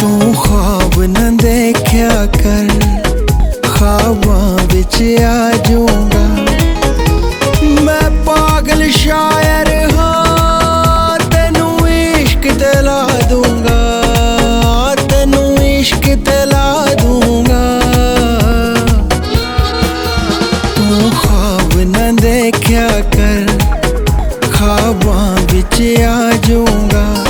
तू ख्वाब न देखा कर, ख्वाबां विच आ जाऊंगा। मैं पागल शायर हाँ, तेनू इश्क दिला दूंगा, तेनू इश्क दिला दूंगा। तू ख्वाब न देखा कर, ख्वाबां विच आ जाऊंगा।